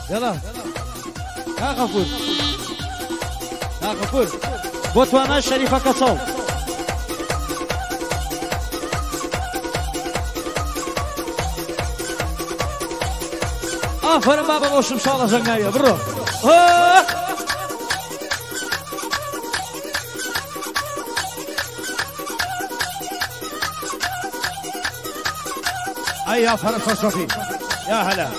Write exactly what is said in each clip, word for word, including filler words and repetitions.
يلا ها غفور ها غفور بوتوانا شريفة كصو آفرین بابا باشم شالا زنگاویه برو أي آفرین فلسفي يا هلا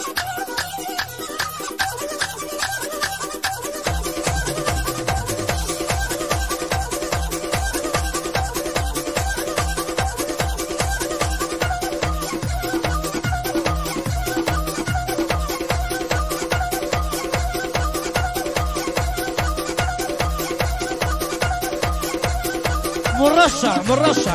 مرشح مرشح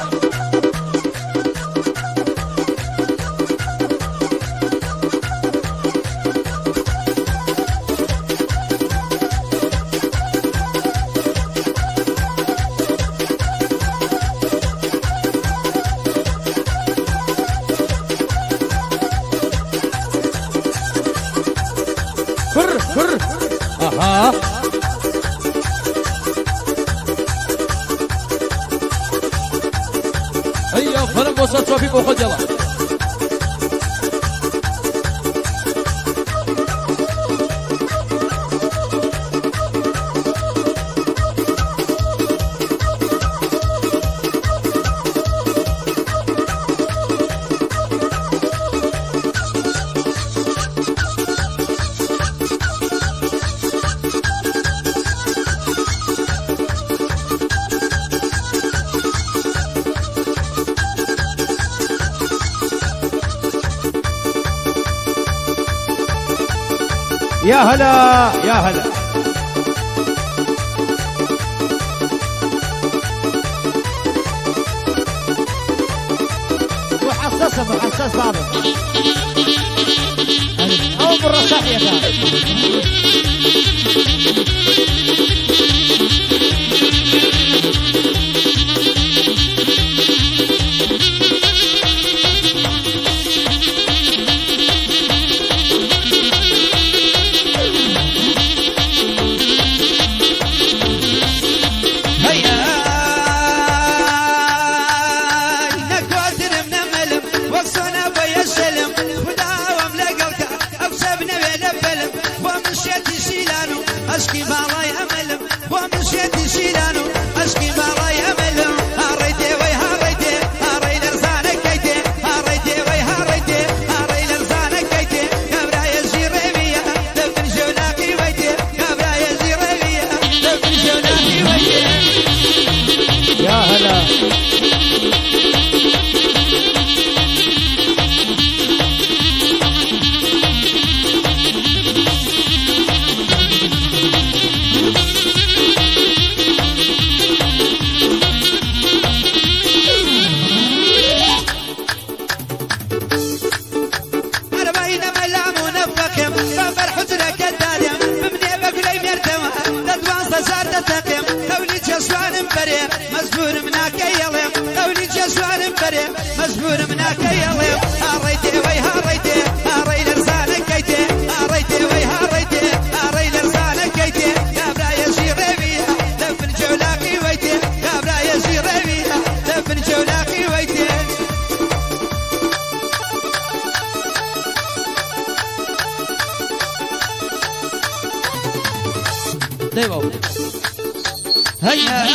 كر كر اها هيا فرم وصلت توفيق وخذ يلا يا هلا يا هلا محسسة محسس بعض أو بالرشاح يا جماعة أشكي بالاي أملم ومشيت شيلانو أشكي بالاي أملم هاريتي وي هاريتي هاري لرزانك كيتي هاريتي وي هاريتي هاري لرزانك كيتي كبرايا جيريبيا دفن جولاكي ويتي كبرايا جيريبيا دفن جولاكي ويتي يا هلا مزبور مناك يلم قولي جسوان بريم مزبور مناك يلم هاريتي وي هاريتي هاري لرزانك كيتي هاريتي وي هاريتي هاري لرزانك كيتي يا برايا جيريبيا دفن جولاكي ويتي يا برايا جيريبيا دفن جولاكي ويتي دايما هيا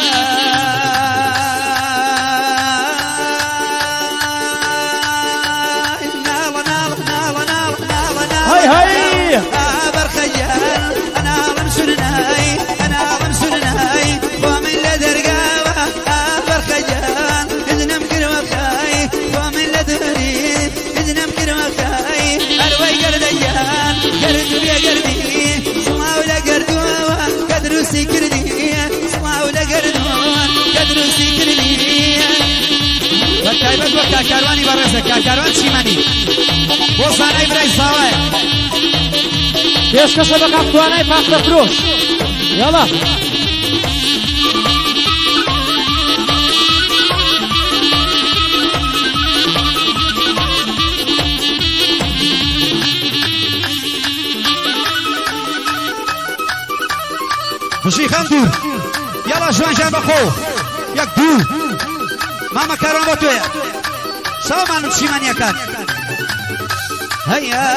وقتا کاروانی برسه کاروان چیمانی بوسانای برای ساوه پیشکش به قطوانای پخت فروش یالا شيخان يلا جوان جاب اخو يك دو ماما كارون بوتويا سوا ما نمشي من يكاد هيا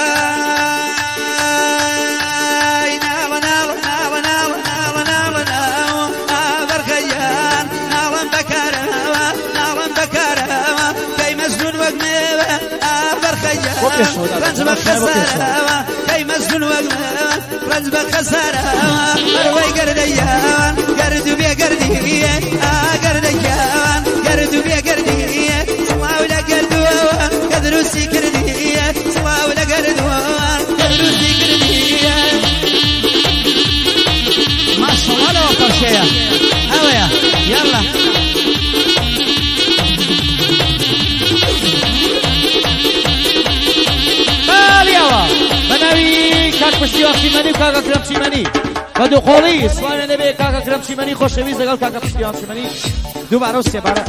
نالا نالا نالا نالا نالا نالا نالا برخيان نالا بكارا نالا بكارا كي مزنون وقميوة برخيان رنز بخسارة كي مزنون وقميوة رنز بخسارة أروي قرديان قردو بيا قردية قرديان قردو بيا قردية سوا ولا قردو قدرو سيكردية سوا ولا قردو قدرو سيكردية ما شاء الله لو أكبر شيء هويا يلا باليوا بناوي كاك پشتیوان سیمانی و کاکا کرم سیمانی و دو خولی سلام نبی کاکا کرم سیمانی خوشویز دگل کاکا پشتیوان سیمانی دوباره سه باره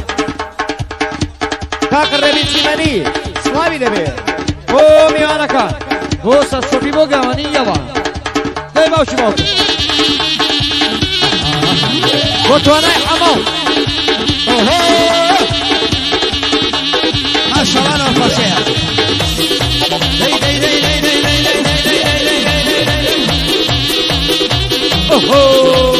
کاکا ربی سیمانی سلامی نبی او میوانا کار گوسا سوپی بو گوانی یوا دی باوشی باوشی بطوانای حمام ما شاء الله لو أكبر شيء دي دي دي دي دي دي دي دي دي دي دي دي اوهو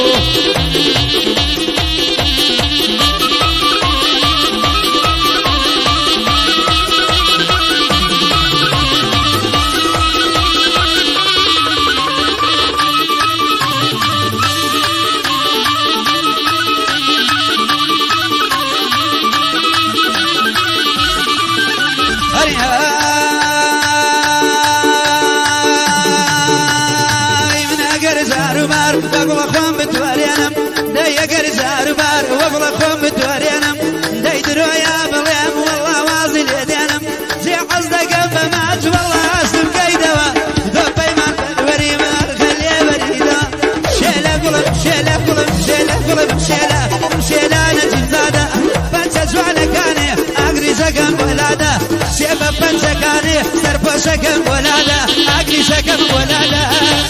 وقل أخوان بتورينم دي قرزار بار وقل أخوان بتورينم دي درويا بليم والله واصل يدينم زي حصدق فمات والله أسلم كيدوا ذوبي ما بالوري مار خليه بريدا شيله قلب شيله قلب شيله قلب شيله شيله نجيب زاده بنت زوال كاني أقري سكن ولاده شيبه بنت كاني سربو سكن ولاده أقري سكن ولاده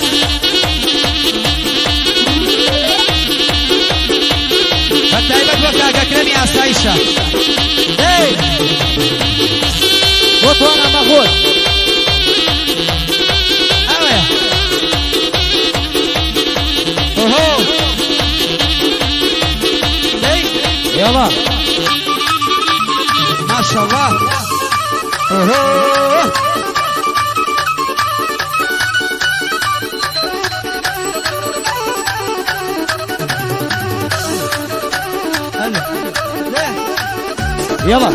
فتايبك وكاكا كرمي عسايشة اي بطوانا مخوض اوه اوهو اي يلا ما شاء الله اوهو يلا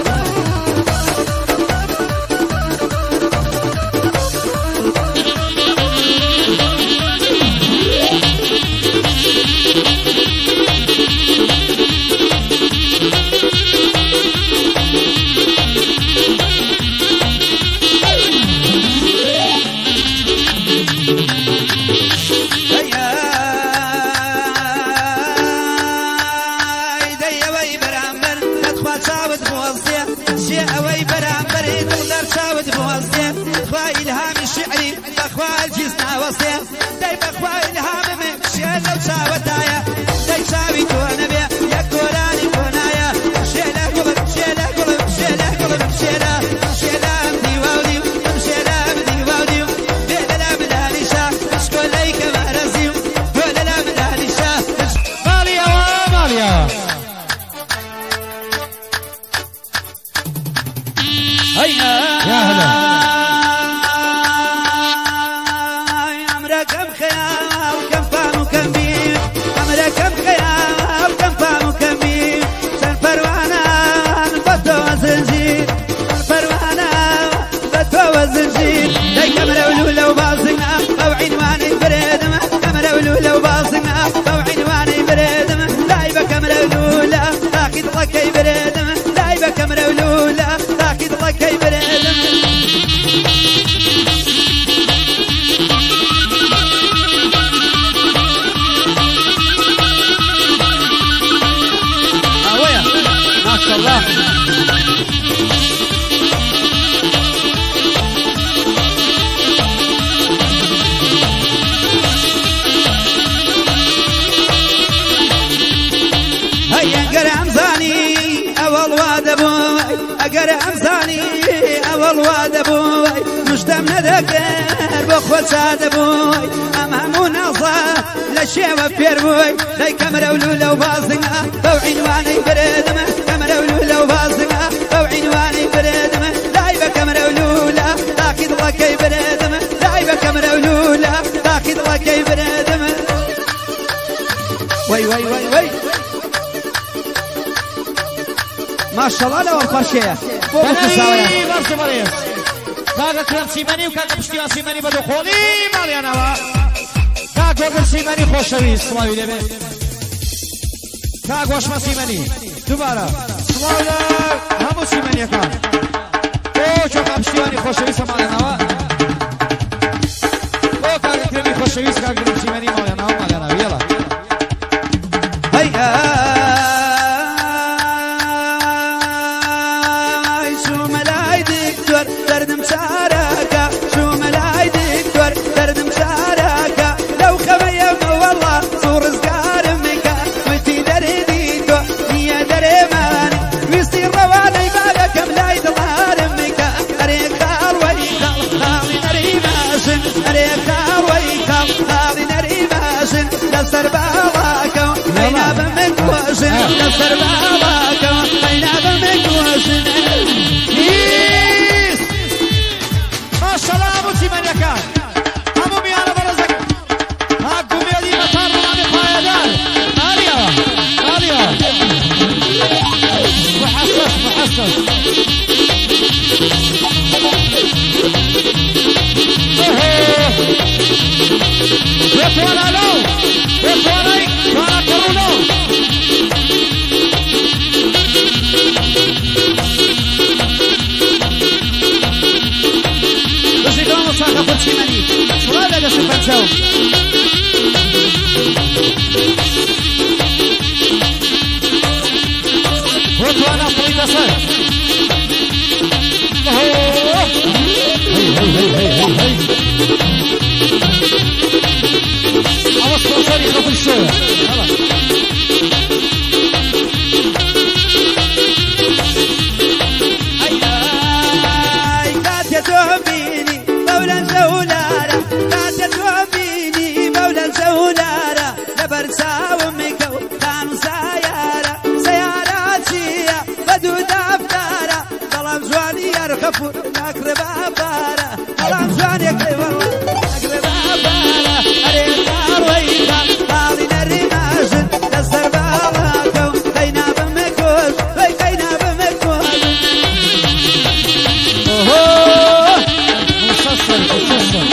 كي بريدم لايبك مرولولا تاكيد الله كي بريدم اگر امزانی اول واد بوی مشتم ندکر بخود ساد بوی ام همون نظر لشی و پیر بوی لی کمر اولو بازنگا تو عنوانی بردم کمر اولو بازنگا تو عنوانی بردم لی بکمر اولو تاكيد الله كي بردم لاعبة كاميرا ولولا تاكيد الله كي بردم وي وي وي وي ما شاء الله لو الفرشية بناوي برسو مريم كاكا كرم سيماني وكاكا بشتيان سيماني بدو خولي ماليانا كاكا كرم سيماني خوشوي سماوي لبي كاكا وشما سيماني دوبارا سماوي همو سيماني كان او چوکا پشتیوانی خوشویست مالناوا او کاغا کرمی خوشویست کاغا کرم سیمانی مالناوا مالناوا یلا هی آی شو ملای دکتور دردم سارکا شو ملای دکتور دردم سارکا لو خمیم والله صور زگارم مکا ویتی دردی تو نیا درمانی ویستی روانی بالکم لای دلارم لسر باواكو بينا بمكوزن لسر باواكو بينا بمكوزن يس ما شاء الله ابو سيمان يكان ابو ميانا برزك هاكو ميالي مطار رماني فايدان ماليا ماليا محسس محسس وطوانا لو وطوانا وانا كرونو بسي دوامو ساكا برسيماني سوالا دسو فانساو وطوانا فريدا سر هي هي هي هي هي أوصل صريخة في الشارع أي أي كات يتوبيني مولا زولارا كات يتوبيني مولا زولارا لبرسا ومكو كانوا سيارة سياراتي بدو دفتارة ظلام زواني يرخفوا نقرب أبارة ظلام زواني يقرب نقرب أبارة أريد أرويك طالين الرماز لسر باواكو بينا بمكوز بينا بمكوز اوه مسلسل مسلسل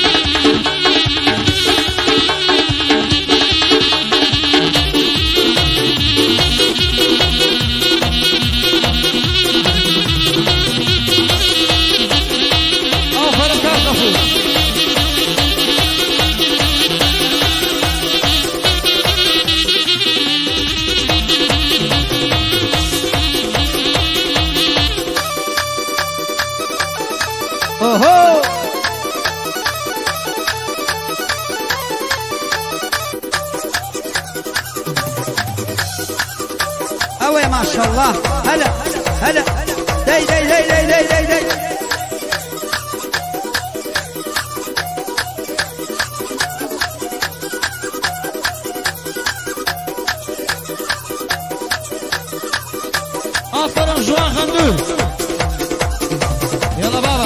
اوهو اوه ما شاء الله هلا هلا داي داي داي داي داي داي داي افرم جوان خندور يلا بابا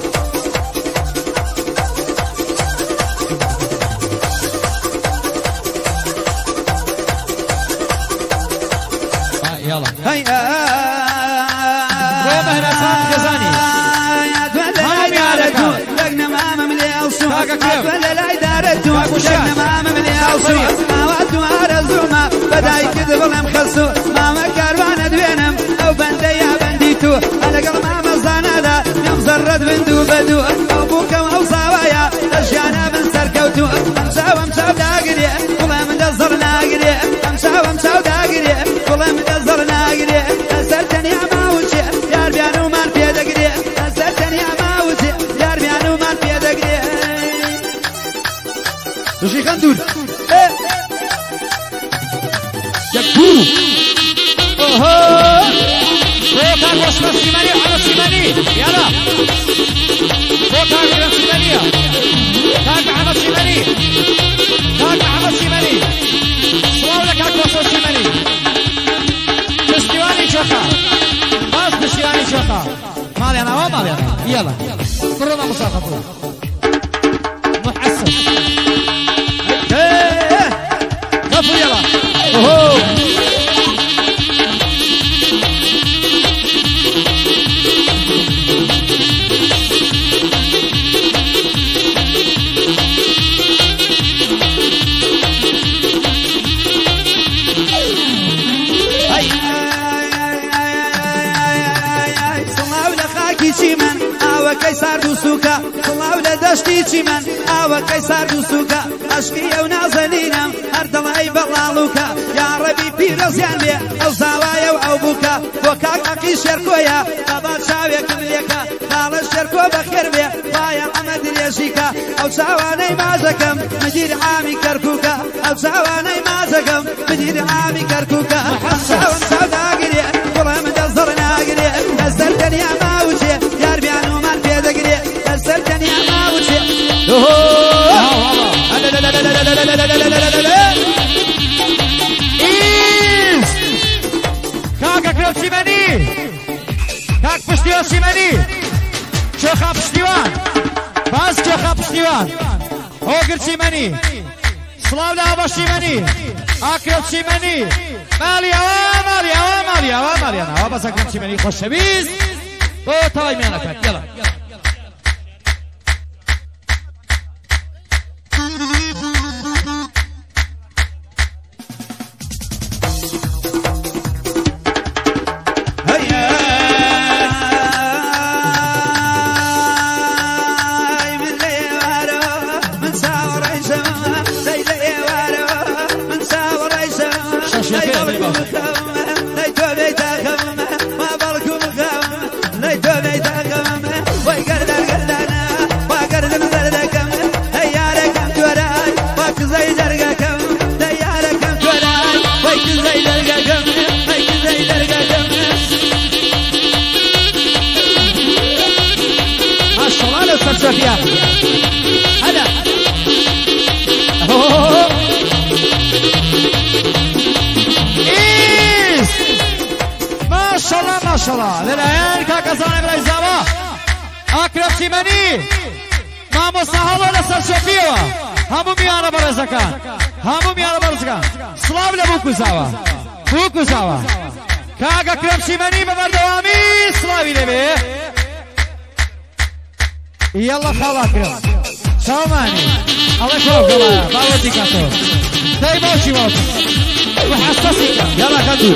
يلا هيا ومهنا سام جزاني هاي دارتو لقنا ماما من الصوم ولا لا دارتو لقنا ماما من الصوم ما ودوا رزوما بدا يكذب لهم خلصو ماما كاروانه دوينم او بندي يا بنديتو انا قل ماما زانادا يوم زرد بندو بدو ابوك وصاوايا اشيانا من سركوتو امساو امساو داقري والله من دزر ناقري امساو امساو داقري والله من دزر ناقري سرتني يا ماوتي يا ربيانو مال في دقري سرتني يا ماوتي يا ربيانو مال في دقري وشي خندور يكبو اوهو كاك وصفة سيماني وحمد سيماني يلا فوق كاك كرم سيمانية كاك محمد سيماني كاك محمد سيماني صلاو لك كاك وصفة سيماني پشتیوانی شوخا باز پشتیوانی شوخا مالي انا و مالي انا يلا قرنا مساقطه محسن كفو يلا اوهو كيسار دوسوكا صلاو لدشتي چمن آوا كيسار دوسوكا عشقي او نازلينم هر دلعي بلالوكا يا ربي بيرزيان بي او زاوايا او بوكا وكاك اقي شركويا قبات شاوي كمليكا قال الشركو بخير بي بايا عمد ريشيكا او ساواني مازكم مدير عامي كركوكا او ساواني مازكم مدير عامي كركوكا ساوان سودا قري قرى مدزر ناقري نزلتني يا ماوشي يا ربي عنو مال بيدقري نزلتني يا ماوشي إيز كاكا كرم سيماني كاك پشتیوان سيماني شوخا پشتیوان باز شوخا پشتیوان هوگر سيماني سلاو لعبا سيماني اكرم سيماني مالي اوه مالي اوه مالي اوه مالي انا اوه بس اكرم سيماني خوش شبيز او تواي ميانا كات يلا شوفيا هلا إيس ما شاء الله ما شاء الله للعيال كاكازان بلا إزابة أكرم سيماني ما مستحضر لسر شوفيا همو ميانا برزكان همو ميانا برزكان سلام لبوكو ساوا بوكو ساوا كاك أكرم سيماني ببردوامي سلاوي لبي يلا خلاص كده سامعني الله يشوفك الله ما وديك انت داي ماشي ماشي وحساسك يلا خدو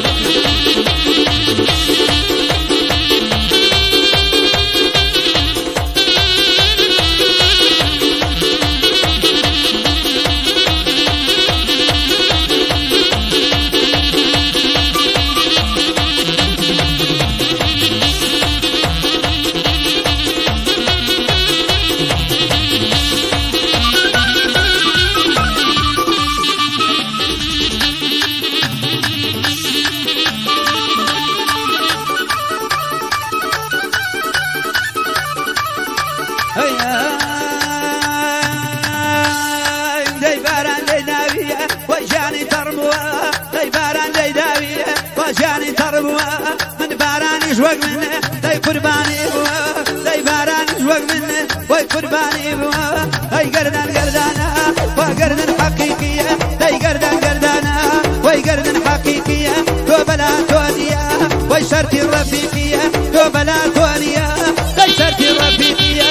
وجاني تربوا من باران يشوق منه داي قرباني بوا داي باران يشوق منه واي قرباني بوا داي قردان قردانا وقردان حقيقية داي قردان قردانا واي قردان حقيقية تو بلا تونية واي شرطي الرفيقية تو بلا تونية داي شرطي الرفيقية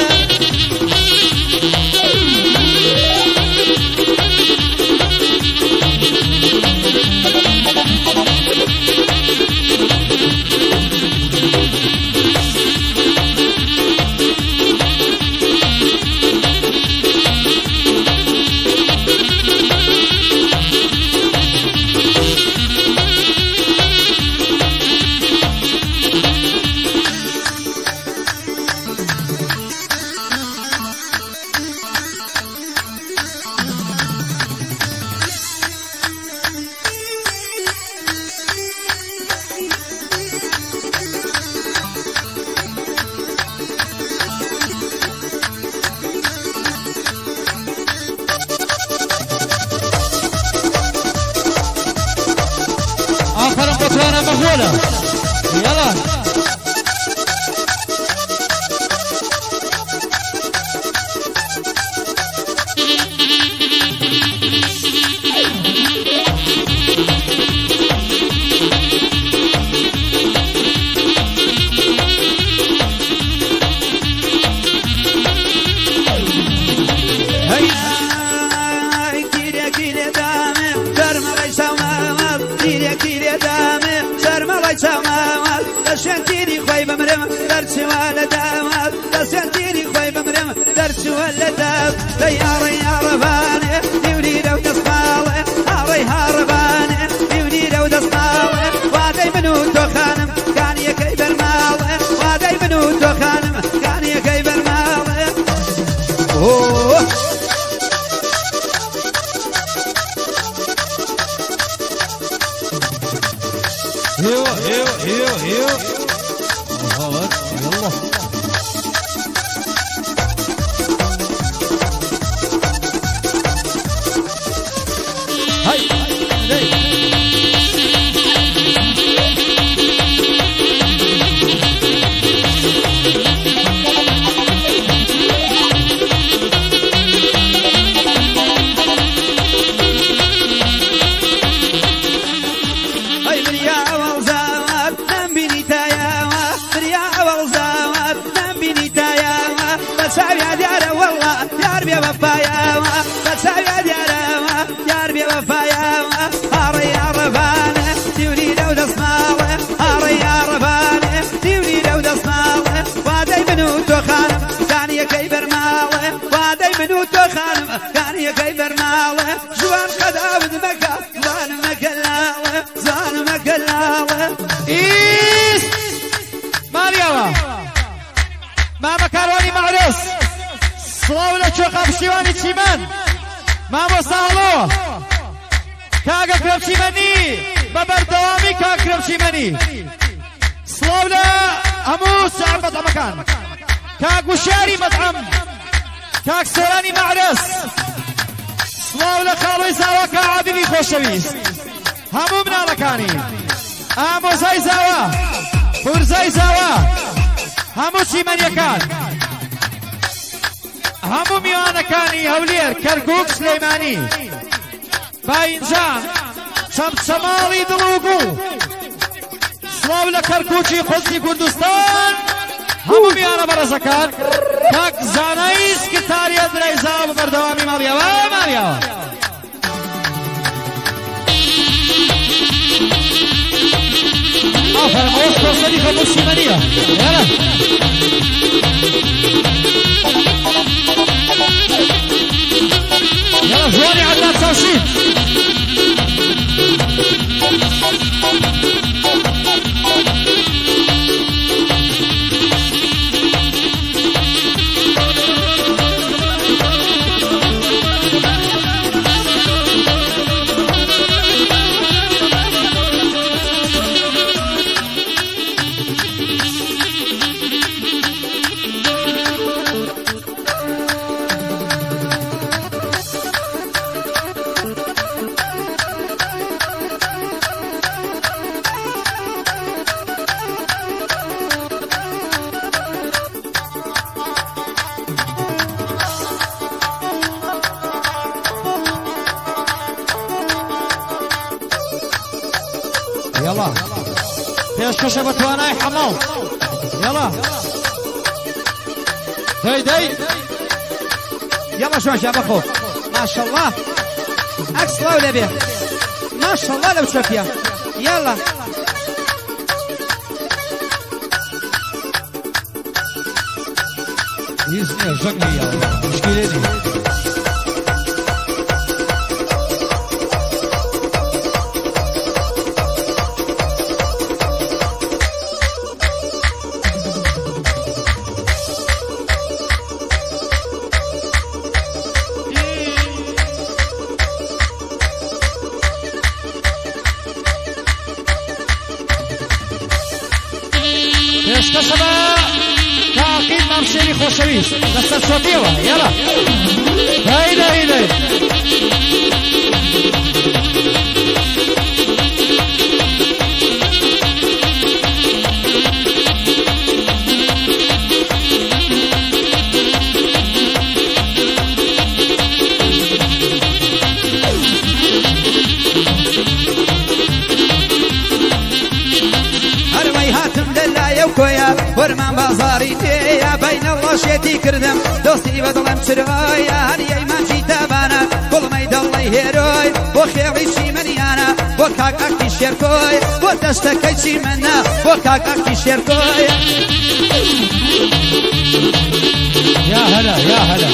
بمرم درچوا لداوات دەسێتیری خۆی بمرم دەرچوە لەداو دەیاڕی هاڕەبانێ دیوریرە و دەستماڵێ هاڕی هاڕەبانێ دیوریرە و دەستماڵێ وادەی من و تۆ خانم کانیەکەی بەرماڵێ وادەی من و تۆ خانم کانیەکەی بەرماڵێ ايوه ايوه ايوه ايوه الله يلا هاي هاي کانیەکەی بەرماڵێ جوان قەداوت مەکە زوان مەکەلاوە زوان مەکەلاوە ئیست ماریەوە مامە کاروانی مەعرۆس سڵاو لە چۆقا پشتیوانی چیمەن مامۆستا هەڵۆ کاگە کرەمچیمەنی بە بەردەوامی کاک کرەمچیمەنی سڵاو لە هەموو ساعەت مەطعەمەکان کاک وشاری مەطعەم کاک سۆرانی مەعرۆس سڵاو لە خاڵۆی زاوا کا عابیبی خۆشەویست هەموو مناڵەکانی ئامۆزای زاوا خورزای زاوا هەموو چیمەنیەکان هەموو میوانەکانی هەولێر کەرکووک سلەیمانی باینجان چەمچەماڵی دڵ و گوڵ سڵاو لە کەرکووکی خۆزی کوردستان هەموو میوانە بەڕێزەکان کاک زانایی سکرتاریە درەیزاوە بە بەردەوامی ماڵیەوە ماڵیەوە ئافەرم ئەوەش کۆسەری خەموو چیمەنیە یالا يلا جواني عدنان توشيد يلا پێشکەشە بە توانای حەماڵ يلا دەی دەی يلا شوان شابە خۆ ماشەڵڵا عەکس لاو لەبێ ماشەڵڵا لەو چۆپیە يلا هیچ نییە ژەک نییە مشکلێ نییە پێشکەشە بە تاقید مامشێری خۆشەویست دەستە چۆپیەوە یالا دەی دەی دەی وەرمان بازاری تێیە بەینە ڕۆژێتی کردم دۆستی بەدڵم چرۆیە هەریەی مانجی تابانە گوڵمەی دڵی هێرۆی بۆ خێڵی چیمەنیانە بۆ بۆ کاک ئەقی شێرکۆی بۆ دەشتەکەی چی منە بۆ کاک ئەقی شێرکۆی يا هلا يا هلا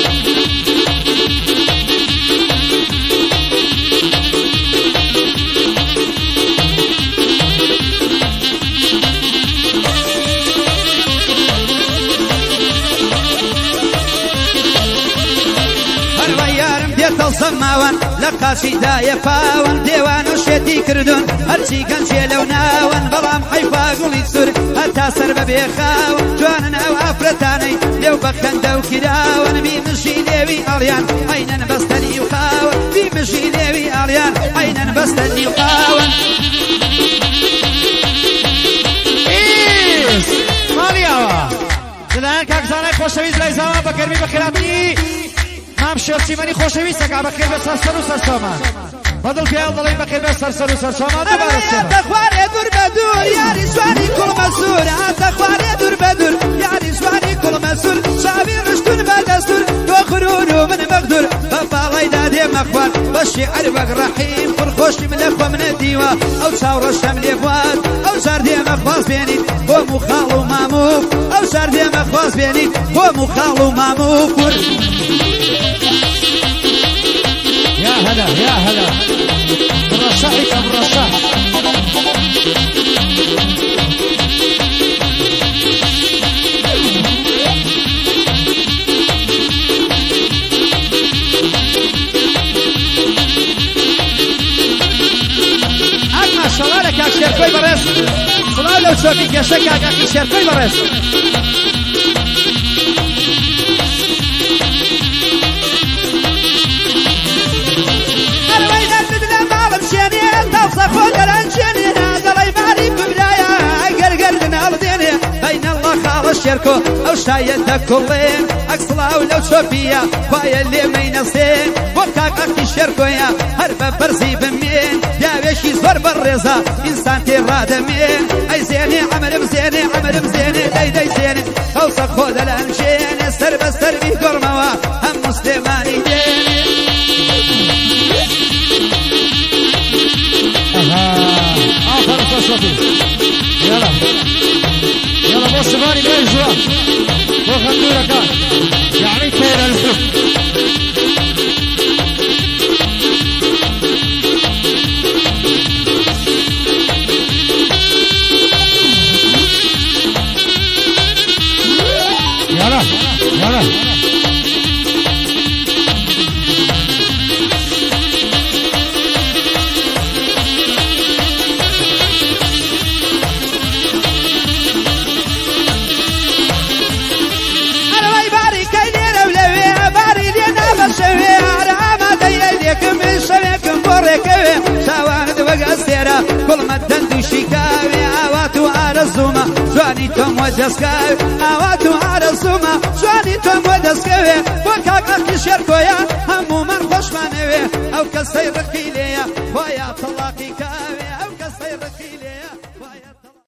زەماوان لە قاسیدایە پاوان دێوان و شێتی کردوون هەرچی گەنجێ لەو ناوان بەڵام حەیفا گوڵی سور هەتا سەر بەبێ خاوان جوانن ئەو ئافرەتانەی لێو بەخەندە و کراوان بیمشی لێوی ئەڵیان عینەن بەستەنی و خاوان بیمشی لێوی ئەڵیان عینەن بەستەنی و خاوان ئیس ماڵیاوە دەدایان کاکزانای خۆشەویست لای زاوا بە گەرمی بەخێراتی مام شێرچیمەنی خۆشەویستەکە بەخێر بێ سەرسەر و سەرسۆمان بەدڵ پیاو دەڵێن بەخێر بێ سەرسەر و سەرسۆمان دووبارە سێمە دەخوارێ دوور بە دوور یاری سواری کوڵمەسوور دەخوارێ دوور بە دوور یاری سواری کوڵمەسوور چاوی ڕشتون بە دەستور تۆ غرور و من مەغدور بە باڵایدا دێمە خوار بە شیعر وەک ڕەحیم پڕخۆشی منە خۆ منە دیوە ئەو چاوڕەشەم لێ بوات ئەو جار دێمە خواز بێنیت بۆم و خاڵ و ماموو ئەو جار دێمە خواز بێنیت بۆم و خاڵ و ماموو کور يا هلا يا هلا برشاحك برشاح أما شلالك يا شيركوي برس شلال لو شوفي كشك يا شيركوي برس خود الانشني قلي ماري ببداية قرقر دنا الدنيا بين الله خالص شركو او شايد كلين اكسلا ولو شوفيا بايا اللي مينسين وكاك اكي شركو يا هرب برزي بمين يا ويشي زور بالرزا انسان تراد مين اي زيني عمل بزيني عمل بزيني داي داي زيني اوسخ خود الانشني سر بسر بي قرموا هم مسلماني ديني آخر صوتي يلا يلا بص فاني بين شوي بو خندورة كان يعني طير الفوق يلا يلا كل ما تندو شكاوي عواتو على الزومة جواني توم ودسكاوي عواتو على الزومة جواني توم ودسكاوي وكاك اكي شركويا